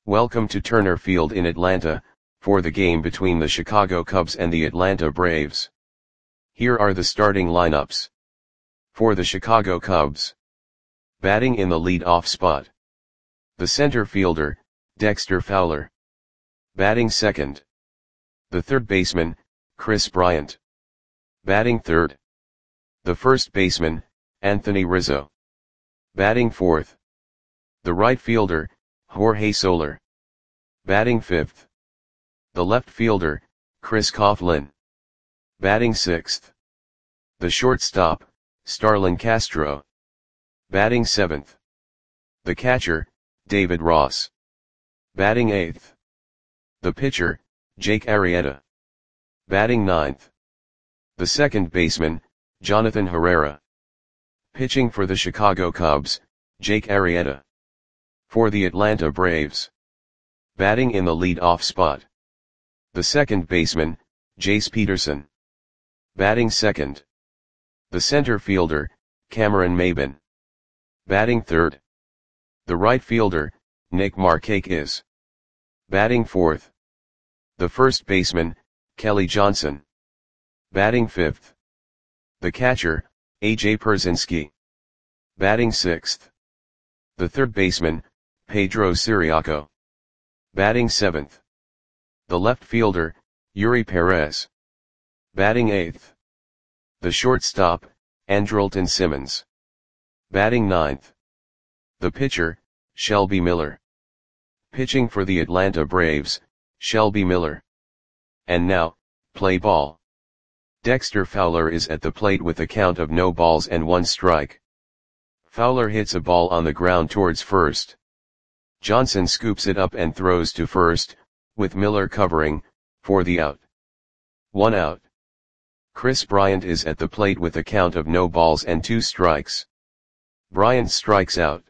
Welcome to Turner Field in Atlanta, for the game between the Chicago Cubs and the Atlanta Braves. Here are the starting lineups. For the Chicago Cubs. Batting in the lead-off spot. The center fielder, Dexter Fowler. Batting second. The third baseman, Kris Bryant. Batting third. The first baseman, Anthony Rizzo. Batting fourth. The right fielder, Jorge Soler. Batting fifth. The left fielder, Chris Coghlan. Batting sixth. The shortstop, Starlin Castro. Batting seventh. The catcher, David Ross. Batting eighth. The pitcher, Jake Arrieta. Batting ninth. The second baseman, Jonathan Herrera. Pitching for the Chicago Cubs, Jake Arrieta. For the Atlanta Braves. Batting in the lead-off spot. The second baseman, Jace Peterson. Batting second. The center fielder, Cameron Maybin. Batting third. The right fielder, Nick Markakis. Batting fourth. The first baseman, Kelly Johnson. Batting fifth. The catcher, A.J. Pierzynski. Batting sixth. The third baseman, Pedro Ciriaco. Batting seventh. The left fielder, Yuri Perez. Batting eighth. The shortstop, Andrelton Simmons. Batting ninth. The pitcher, Shelby Miller. Pitching for the Atlanta Braves, Shelby Miller. And now, play ball. Dexter Fowler is at the plate with a count of no balls and 1 strike. Fowler hits a ball on the ground towards first. Johnson scoops it up and throws to first, with Miller covering, for the out. 1 out. Kris Bryant is at the plate with a count of no balls and 2 strikes. Bryant strikes out.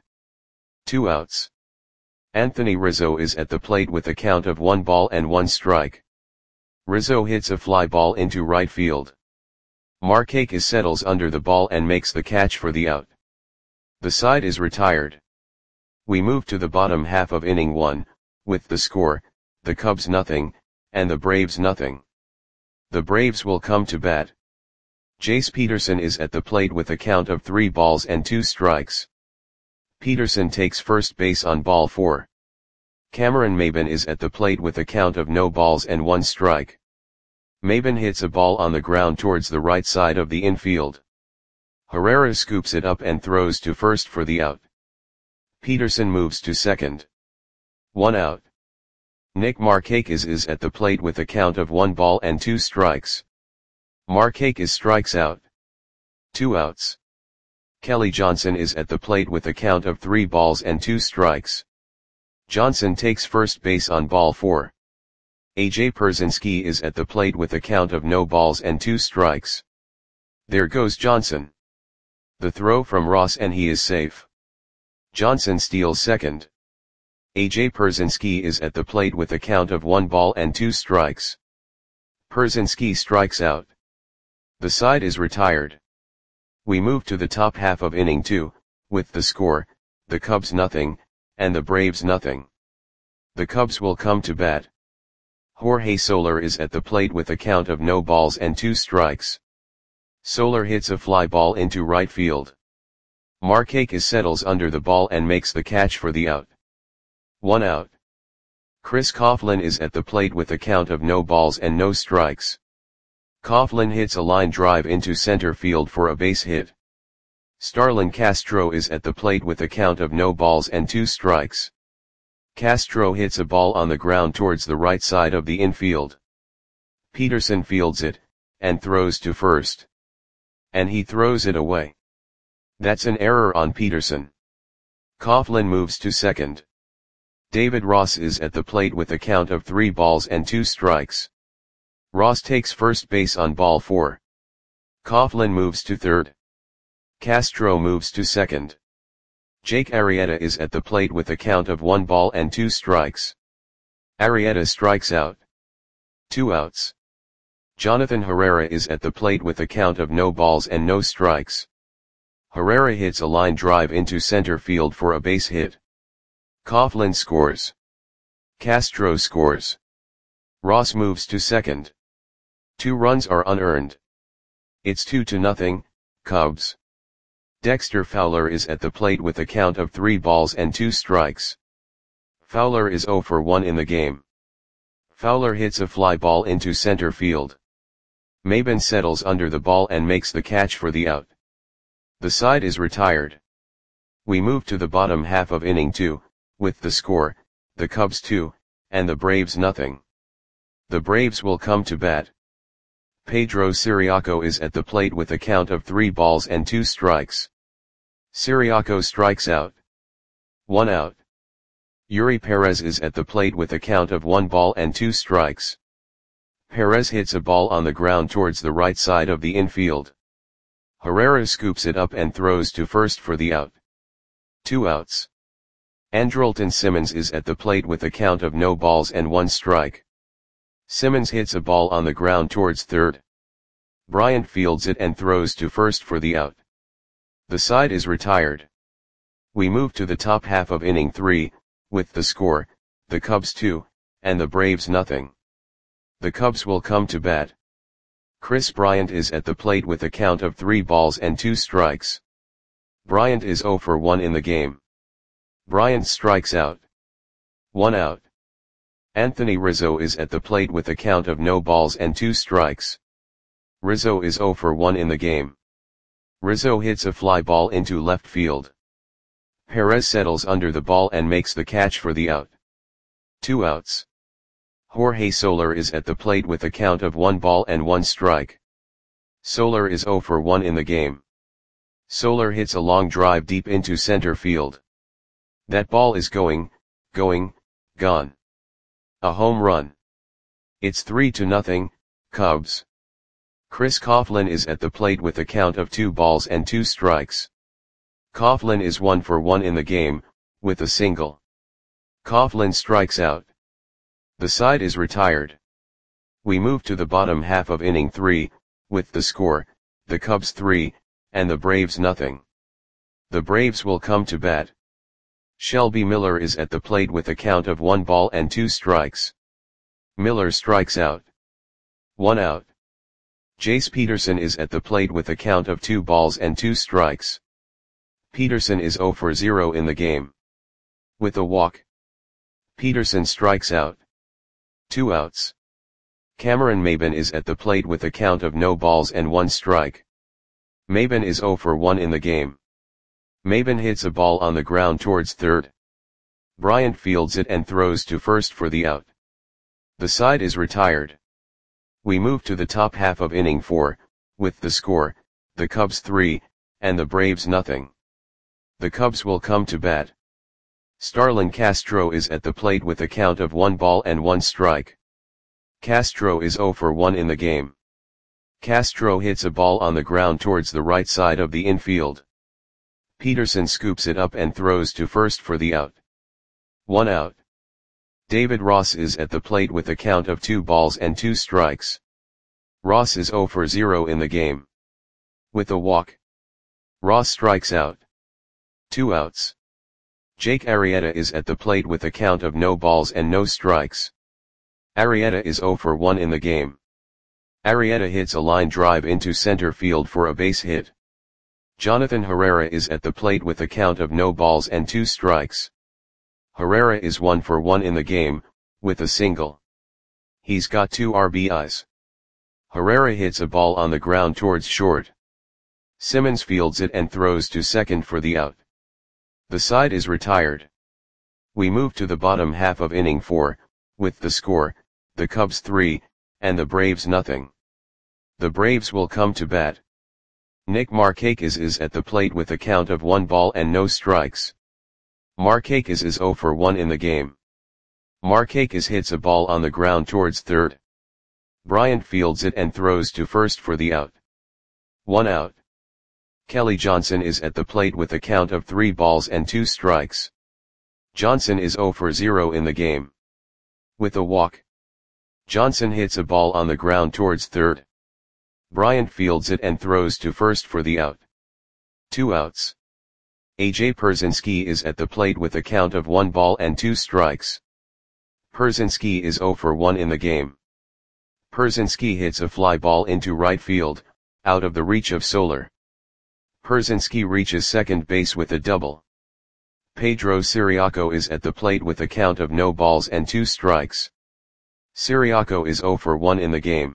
2 outs. Anthony Rizzo is at the plate with a count of 1 ball and 1 strike. Rizzo hits a fly ball into right field. Markakis settles under the ball and makes the catch for the out. The side is retired. We move to the bottom half of inning 1, with the score, the Cubs nothing, and the Braves nothing. The Braves will come to bat. Jace Peterson is at the plate with a count of 3 balls and 2 strikes. Peterson takes first base on ball 4. Cameron Maybin is at the plate with a count of no balls and 1 strike. Maybin hits a ball on the ground towards the right side of the infield. Herrera scoops it up and throws to first for the out. Peterson moves to second. 1 out. Nick Markakis is at the plate with a count of 1 ball and 2 strikes. Markakis strikes out. 2 outs. Kelly Johnson is at the plate with a count of 3 balls and 2 strikes. Johnson takes first base on ball 4. A.J. Pierzynski is at the plate with a count of no balls and 2 strikes. There goes Johnson. The throw from Ross and he is safe. Johnson steals second. A.J. Pierzynski is at the plate with a count of 1 ball and 2 strikes. Pierzynski strikes out. The side is retired. We move to the top half of inning 2, with the score, the Cubs nothing, and the Braves nothing. The Cubs will come to bat. Jorge Soler is at the plate with a count of no balls and 2 strikes. Soler hits a fly ball into right field. Markakis settles under the ball and makes the catch for the out. 1 out. Chris Coghlan is at the plate with a count of no balls and no strikes. Coghlan hits a line drive into center field for a base hit. Starlin Castro is at the plate with a count of no balls and 2 strikes. Castro hits a ball on the ground towards the right side of the infield. Peterson fields it, and throws to first. And he throws it away. That's an error on Peterson. Coghlan moves to second. David Ross is at the plate with a count of 3 balls and 2 strikes. Ross takes first base on ball 4. Coghlan moves to third. Castro moves to second. Jake Arrieta is at the plate with a count of 1 ball and 2 strikes. Arrieta strikes out. 2 outs. Jonathan Herrera is at the plate with a count of no balls and no strikes. Herrera hits a line drive into center field for a base hit. Coghlan scores. Castro scores. Ross moves to second. 2 runs are unearned. It's 2-0, Cubs. Dexter Fowler is at the plate with a count of 3 balls and 2 strikes. Fowler is 0 for 1 in the game. Fowler hits a fly ball into center field. Maben settles under the ball and makes the catch for the out. The side is retired. We move to the bottom half of inning 2, with the score, the Cubs 2, and the Braves nothing. The Braves will come to bat. Pedro Ciriaco is at the plate with a count of 3 balls and 2 strikes. Ciriaco strikes out. 1 out. Yuri Perez is at the plate with a count of 1 ball and 2 strikes. Perez hits a ball on the ground towards the right side of the infield. Herrera scoops it up and throws to first for the out. 2 outs. Andrelton Simmons is at the plate with a count of no balls and 1 strike. Simmons hits a ball on the ground towards third. Bryant fields it and throws to first for the out. The side is retired. We move to the top half of inning 3, with the score, the Cubs 2, and the Braves nothing. The Cubs will come to bat. Chris Bryant is at the plate with a count of 3 balls and 2 strikes. Bryant is 0 for 1 in the game. Bryant strikes out. 1 out. Anthony Rizzo is at the plate with a count of no balls and 2 strikes. Rizzo is 0 for 1 in the game. Rizzo hits a fly ball into left field. Perez settles under the ball and makes the catch for the out. 2 outs. Jorge Soler is at the plate with a count of 1 ball and 1 strike. Soler is 0 for 1 in the game. Soler hits a long drive deep into center field. That ball is gone. A home run. It's 3-0, Cubs. Chris Coughlin is at the plate with a count of 2 balls and 2 strikes. Coughlin is 1 for 1 in the game, with a single. Coughlin strikes out. The side is retired. We move to the bottom half of inning 3, with the score, the Cubs 3, and the Braves nothing. The Braves will come to bat. Shelby Miller is at the plate with a count of 1 ball and 2 strikes. Miller strikes out. 1 out. Jace Peterson is at the plate with a count of 2 balls and 2 strikes. Peterson is 0 for 0 in the game. With a walk. Peterson strikes out. 2 outs. Cameron Maben is at the plate with a count of no balls and 1 strike. Maben is 0 for 1 in the game. Maben hits a ball on the ground towards third. Bryant fields it and throws to first for the out. The side is retired. We move to the top half of inning 4, with the score, the Cubs 3, and the Braves nothing. The Cubs will come to bat. Starlin Castro is at the plate with a count of 1 ball and 1 strike. Castro is 0 for 1 in the game. Castro hits a ball on the ground towards the right side of the infield. Peterson scoops it up and throws to first for the out. 1 out. David Ross is at the plate with a count of 2 balls and 2 strikes. Ross is 0 for 0 in the game. With a walk. Ross strikes out. 2 outs. Jake Arrieta is at the plate with a count of no balls and no strikes. Arrieta is 0 for 1 in the game. Arrieta hits a line drive into center field for a base hit. Jonathan Herrera is at the plate with a count of no balls and 2 strikes. Herrera is 1 for 1 in the game, with a single. He's got 2 RBIs. Herrera hits a ball on the ground towards short. Simmons fields it and throws to second for the out. The side is retired. We move to the bottom half of inning 4, with the score, the Cubs 3, and the Braves nothing. The Braves will come to bat. Nick Markakis is at the plate with a count of 1 ball and no strikes. Markakis is 0 for 1 in the game. Markakis hits a ball on the ground towards third. Bryant fields it and throws to first for the out. 1 out. Kelly Johnson is at the plate with a count of 3 balls and 2 strikes. Johnson is 0 for 0 in the game. With a walk. Johnson hits a ball on the ground towards third. Bryant fields it and throws to first for the out. 2 outs. AJ Pierzynski is at the plate with a count of 1 ball and 2 strikes. Pierzynski is 0 for 1 in the game. Pierzynski hits a fly ball into right field, out of the reach of Soler. Pierzynski reaches second base with a double. Pedro Ciriaco is at the plate with a count of no balls and 2 strikes. Ciriaco is 0 for 1 in the game.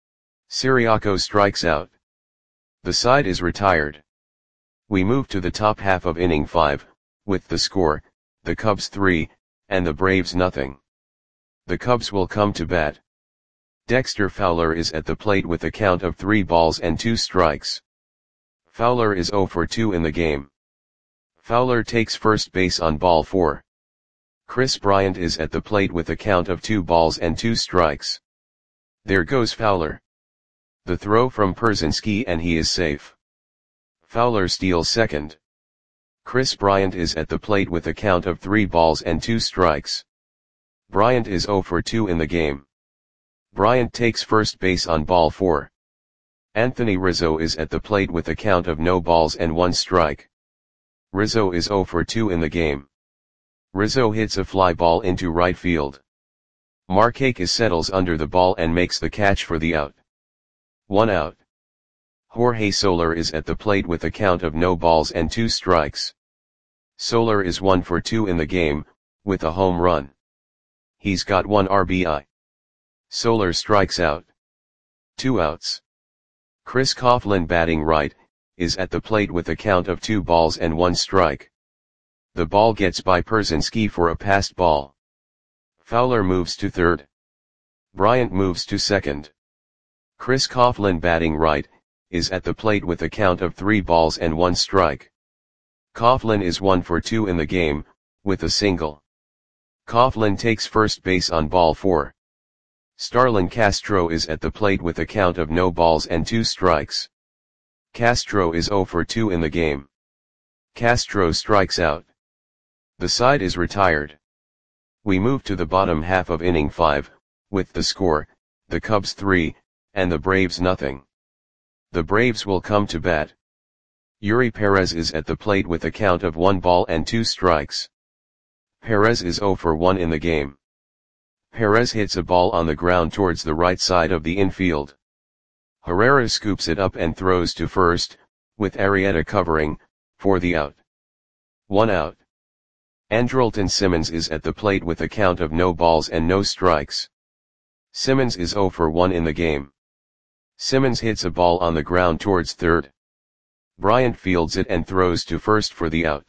Ciriaco strikes out. The side is retired. We move to the top half of inning 5, with the score, the Cubs 3, and the Braves nothing. The Cubs will come to bat. Dexter Fowler is at the plate with a count of 3 balls and 2 strikes. Fowler is 0 for 2 in the game. Fowler takes first base on ball 4. Kris Bryant is at the plate with a count of 2 balls and 2 strikes. There goes Fowler. The throw from Pierzynski and he is safe. Fowler steals second. Kris Bryant is at the plate with a count of 3 balls and 2 strikes. Bryant is 0 for 2 in the game. Bryant takes first base on ball 4. Anthony Rizzo is at the plate with a count of no balls and 1 strike. Rizzo is 0 for 2 in the game. Rizzo hits a fly ball into right field. Markakis settles under the ball and makes the catch for the out. 1 out. Jorge Soler is at the plate with a count of no balls and 2 strikes. Soler is 1 for 2 in the game, with a home run. He's got 1 RBI. Soler strikes out. 2 outs. Chris Coughlin, batting right, is at the plate with a count of 2 balls and 1 strike. The ball gets by Pierzynski for a passed ball. Fowler moves to third. Bryant moves to second. Chris Coughlin, batting right, is at the plate with a count of 3 balls and 1 strike. Coughlin is 1 for 2 in the game, with a single. Coughlin takes first base on ball 4. Starlin Castro is at the plate with a count of no balls and 2 strikes. Castro is 0 for 2 in the game. Castro strikes out. The side is retired. We move to the bottom half of inning 5, with the score, the Cubs 3, and the Braves nothing. The Braves will come to bat. Yuri Perez is at the plate with a count of 1 ball and 2 strikes. Perez is 0 for 1 in the game. Perez hits a ball on the ground towards the right side of the infield. Herrera scoops it up and throws to first, with Arrieta covering, for the out. 1 out. Andrelton Simmons is at the plate with a count of no balls and no strikes. Simmons is 0 for 1 in the game. Simmons hits a ball on the ground towards third. Bryant fields it and throws to first for the out.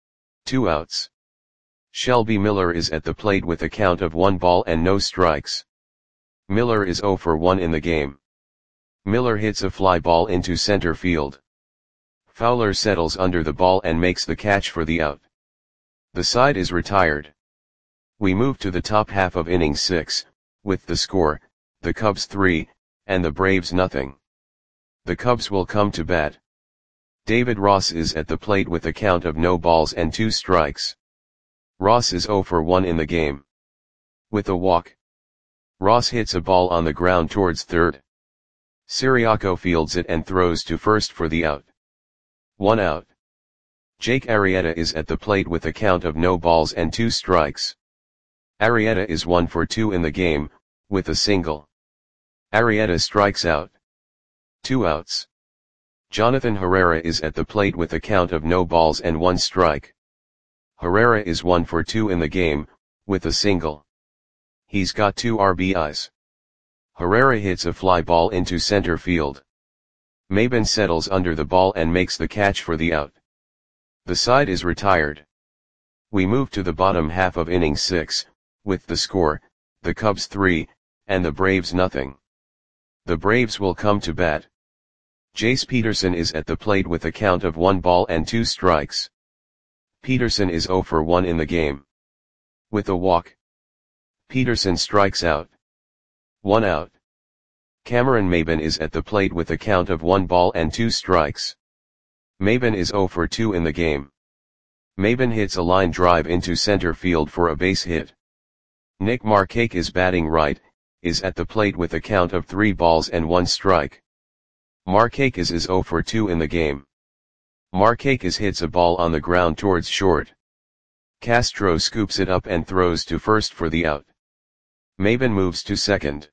2 outs. Shelby Miller is at the plate with a count of 1 ball and no strikes. Miller is 0 for 1 in the game. Miller hits a fly ball into center field. Fowler settles under the ball and makes the catch for the out. The side is retired. We move to the top half of inning 6, with the score, the Cubs 3, and the Braves nothing. The Cubs will come to bat. David Ross is at the plate with a count of no balls and 2 strikes. Ross is 0 for 1 in the game. With a walk. Ross hits a ball on the ground towards third. Ciriaco fields it and throws to first for the out. 1 out. Jake Arrieta is at the plate with a count of no balls and 2 strikes. Arrieta is 1 for 2 in the game, with a single. Arrieta strikes out. 2 outs. Jonathan Herrera is at the plate with a count of no balls and 1 strike. Herrera is 1 for 2 in the game, with a single. He's got 2 RBIs. Herrera hits a fly ball into center field. Maben settles under the ball and makes the catch for the out. The side is retired. We move to the bottom half of inning 6, with the score, the Cubs 3, and the Braves nothing. The Braves will come to bat. Jace Peterson is at the plate with a count of 1 ball and 2 strikes. Peterson is 0 for 1 in the game. With a walk. Peterson strikes out. 1 out. Cameron Maben is at the plate with a count of 1 ball and 2 strikes. Maben is 0 for 2 in the game. Maben hits a line drive into center field for a base hit. Nick Markakis, batting right, is at the plate with a count of 3 balls and 1 strike. Markakis is 0 for 2 in the game. Markakis hits a ball on the ground towards short. Castro scoops it up and throws to first for the out. Maben moves to second.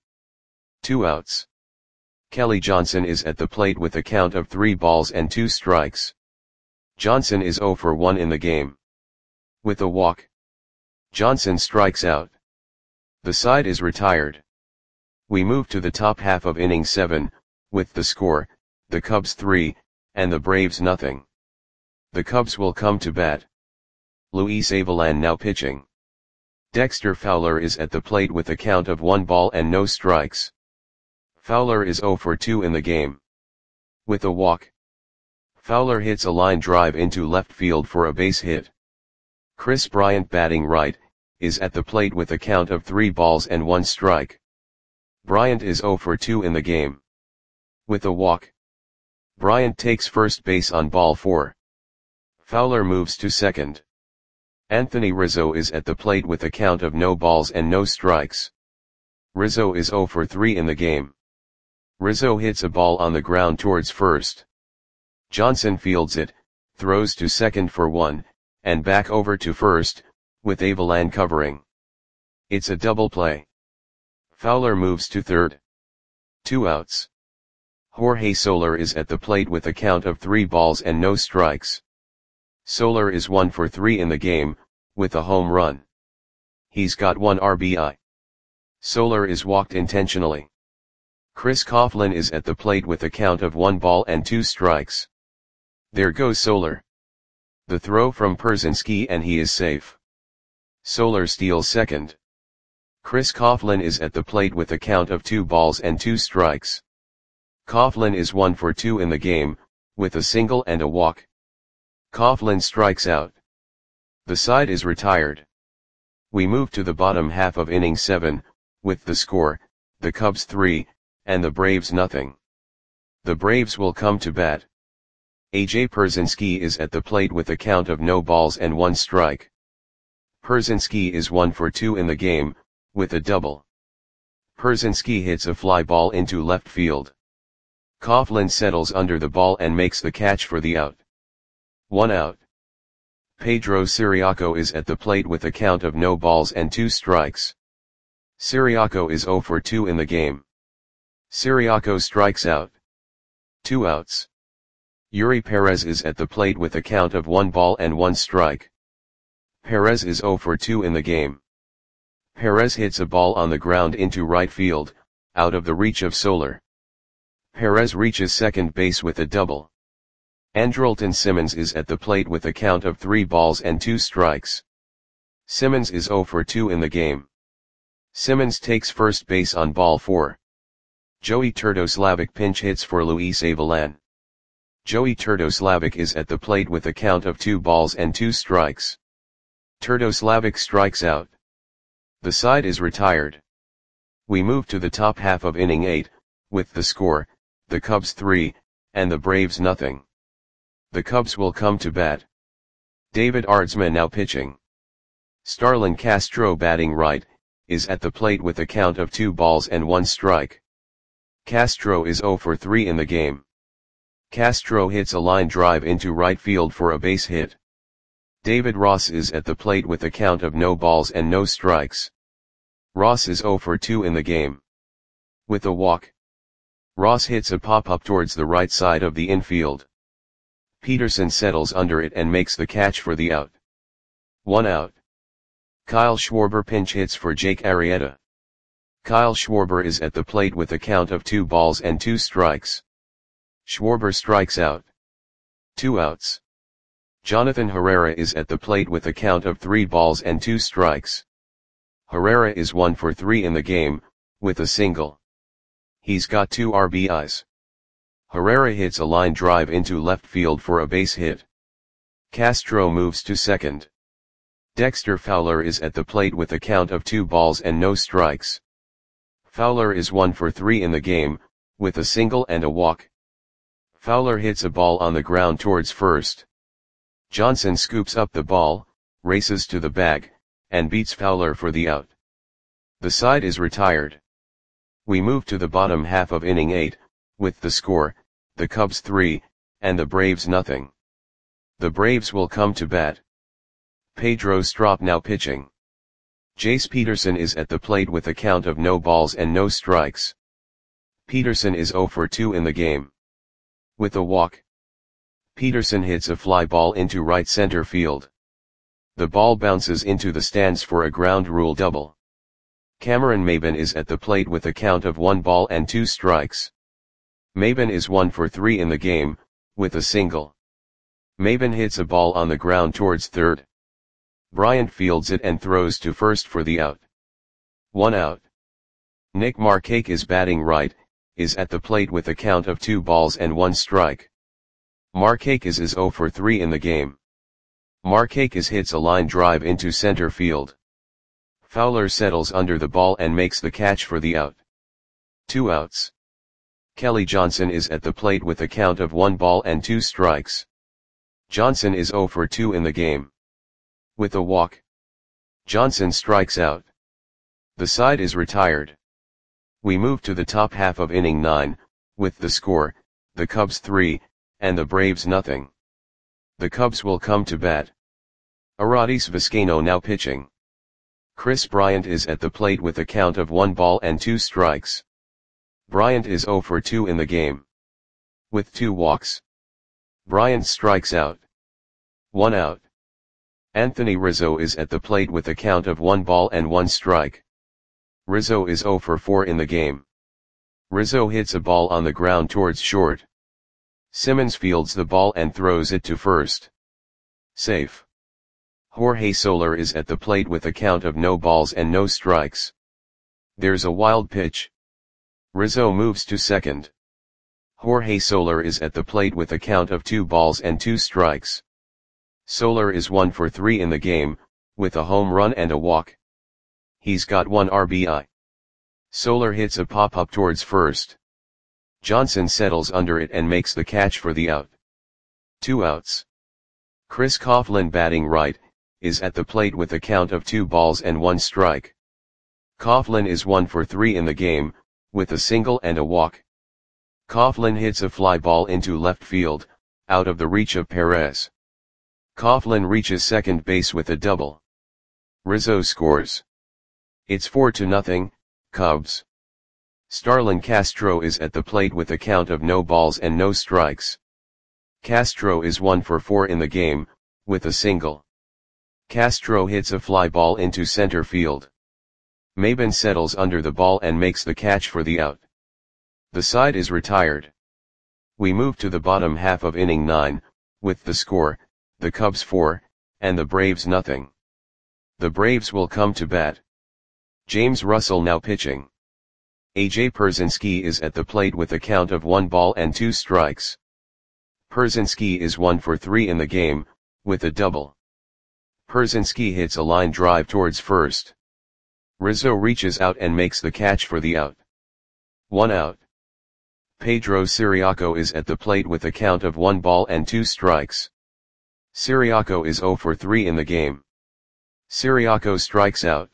2 outs. Kelly Johnson is at the plate with a count of 3 balls and 2 strikes. Johnson is 0 for 1 in the game. With a walk, Johnson strikes out. The side is retired. We move to the top half of inning 7, with the score, the Cubs 3, and the Braves nothing. The Cubs will come to bat. Luis Avilan now pitching. Dexter Fowler is at the plate with a count of 1 ball and no strikes. Fowler is 0 for 2 in the game. With a walk, Fowler hits a line drive into left field for a base hit. Chris Bryant batting right, is at the plate with a count of 3 balls and 1 strike. Bryant is 0 for 2 in the game. With a walk, Bryant takes first base on ball 4. Fowler moves to second. Anthony Rizzo is at the plate with a count of no balls and no strikes. Rizzo is 0 for 3 in the game. Rizzo hits a ball on the ground towards first. Johnson fields it, throws to second for 1, and back over to first, with Avilan covering. It's a double play. Fowler moves to third. 2 outs. Jorge Soler is at the plate with a count of 3 balls and no strikes. Soler is 1 for 3 in the game, with a home run. He's got 1 RBI. Soler is walked intentionally. Chris Coughlin is at the plate with a count of 1 ball and 2 strikes. There goes Soler. The throw from Pierzynski and he is safe. Soler steals second. Chris Coughlin is at the plate with a count of 2 balls and 2 strikes. Coughlin is 1 for 2 in the game, with a single and a walk. Coughlin strikes out. The side is retired. We move to the bottom half of inning 7, with the score, the Cubs 3, and the Braves nothing. The Braves will come to bat. A.J. Pierzynski is at the plate with a count of no balls and 1 strike. Pierzynski is 1 for 2 in the game, with a double. Pierzynski hits a fly ball into left field. Coughlin settles under the ball and makes the catch for the out. 1 out. Pedro Ciriaco is at the plate with a count of no balls and 2 strikes. Ciriaco is 0 for 2 in the game. Ciriaco strikes out. 2 outs. Yuri Perez is at the plate with a count of 1 ball and 1 strike. Perez is 0 for 2 in the game. Perez hits a ball on the ground into right field, out of the reach of Soler. Perez reaches second base with a double. Andrelton Simmons is at the plate with a count of 3 balls and 2 strikes. Simmons is 0 for 2 in the game. Simmons takes first base on ball 4. Joey Turdoslavic pinch hits for Luis Avilan. Joey Turdoslavic is at the plate with a count of 2 balls and 2 strikes. Turdoslavic strikes out. The side is retired. We move to the top half of inning 8, with the score, the Cubs 3, and the Braves nothing. The Cubs will come to bat. David Aardsma now pitching. Starlin Castro batting right, is at the plate with a count of 2 balls and 1 strike. Castro is 0 for 3 in the game. Castro hits a line drive into right field for a base hit. David Ross is at the plate with a count of no balls and no strikes. Ross is 0 for 2 in the game. With a walk, Ross hits a pop-up towards the right side of the infield. Peterson settles under it and makes the catch for the out. 1 out. Kyle Schwarber pinch hits for Jake Arrieta. Kyle Schwarber is at the plate with a count of 2 balls and 2 strikes. Schwarber strikes out. 2 outs. Jonathan Herrera is at the plate with a count of 3 balls and 2 strikes. Herrera is 1 for 3 in the game, with a single. He's got 2 RBIs. Herrera hits a line drive into left field for a base hit. Castro moves to second. Dexter Fowler is at the plate with a count of 2 balls and no strikes. Fowler is 1 for 3 in the game, with a single and a walk. Fowler hits a ball on the ground towards first. Johnson scoops up the ball, races to the bag, and beats Fowler for the out. The side is retired. We move to the bottom half of inning 8, with the score, the Cubs 3, and the Braves nothing. The Braves will come to bat. Pedro Strop now pitching. Jace Peterson is at the plate with a count of no balls and no strikes. Peterson is 0 for 2 in the game. With a walk, Peterson hits a fly ball into right center field. The ball bounces into the stands for a ground rule double. Cameron Maybin is at the plate with a count of 1 ball and 2 strikes. Maybin is 1 for 3 in the game, with a single. Maybin hits a ball on the ground towards third. Bryant fields it and throws to first for the out. 1 out. Nick Markakis is batting right, is at the plate with a count of 2 balls and 1 strike. Markakis is 0 for 3 in the game. Markakis hits a line drive into center field. Fowler settles under the ball and makes the catch for the out. 2 outs. Kelly Johnson is at the plate with a count of 1 ball and 2 strikes. Johnson is 0 for 2 in the game. With a walk, Johnson strikes out. The side is retired. We move to the top half of inning 9, with the score, the Cubs 3, and the Braves nothing. The Cubs will come to bat. Arodys Vizcaino now pitching. Chris Bryant is at the plate with a count of 1 ball and 2 strikes. Bryant is 0 for 2 in the game. With 2 walks, Bryant strikes out. 1 out. Anthony Rizzo is at the plate with a count of 1 ball and 1 strike. Rizzo is 0 for 4 in the game. Rizzo hits a ball on the ground towards short. Simmons fields the ball and throws it to first. Safe. Jorge Soler is at the plate with a count of no balls and no strikes. There's a wild pitch. Rizzo moves to second. Jorge Soler is at the plate with a count of 2 balls and 2 strikes. Soler is 1 for 3 in the game, with a home run and a walk. He's got 1 RBI. Soler hits a pop-up towards first. Johnson settles under it and makes the catch for the out. 2 outs. Chris Coughlin batting right, is at the plate with a count of 2 balls and 1 strike. Coughlin is 1 for 3 in the game, with a single and a walk. Coughlin hits a fly ball into left field, out of the reach of Perez. Coughlin reaches second base with a double. Rizzo scores. It's 4-0, Cubs. Starlin Castro is at the plate with a count of no balls and no strikes. Castro is 1 for 4 in the game, with a single. Castro hits a fly ball into center field. Maybin settles under the ball and makes the catch for the out. The side is retired. We move to the bottom half of inning 9, with the score, the Cubs 4, and the Braves nothing. The Braves will come to bat. James Russell now pitching. AJ Pierzynski is at the plate with a count of 1 ball and 2 strikes. Pierzynski is 1 for 3 in the game, with a double. Pierzynski hits a line drive towards first. Rizzo reaches out and makes the catch for the out. 1 out. Pedro Ciriaco is at the plate with a count of 1 ball and 2 strikes. Ciriaco is 0 for 3 in the game. Ciriaco strikes out.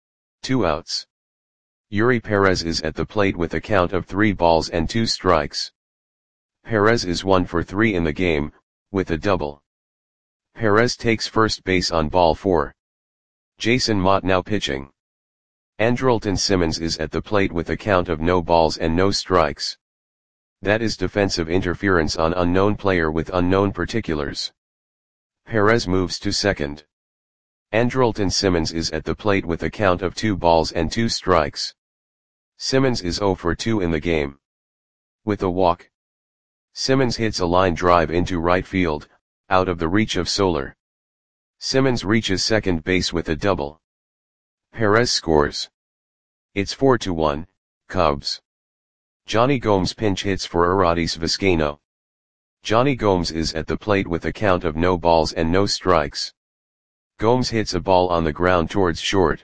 2 outs. Yuri Perez is at the plate with a count of 3 balls and 2 strikes. Perez is 1 for 3 in the game, with a double. Perez takes first base on ball 4. Jason Motte now pitching. Andrelton Simmons is at the plate with a count of no balls and no strikes. That is defensive interference on unknown player with unknown particulars. Perez moves to second. Andrelton Simmons is at the plate with a count of 2 balls and 2 strikes. Simmons is 0 for 2 in the game. With a walk, Simmons hits a line drive into right field, out of the reach of Soler. Simmons reaches second base with a double. Perez scores. It's 4-1, Cubs. Johnny Gomes pinch hits for Arodys Vizcaino. Johnny Gomes is at the plate with a count of no balls and no strikes. Gomes hits a ball on the ground towards short.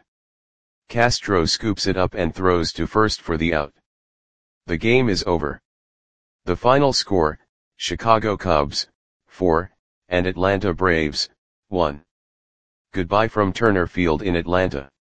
Castro scoops it up and throws to first for the out. The game is over. The final score, Chicago Cubs, 4, and Atlanta Braves, 1. Goodbye from Turner Field in Atlanta.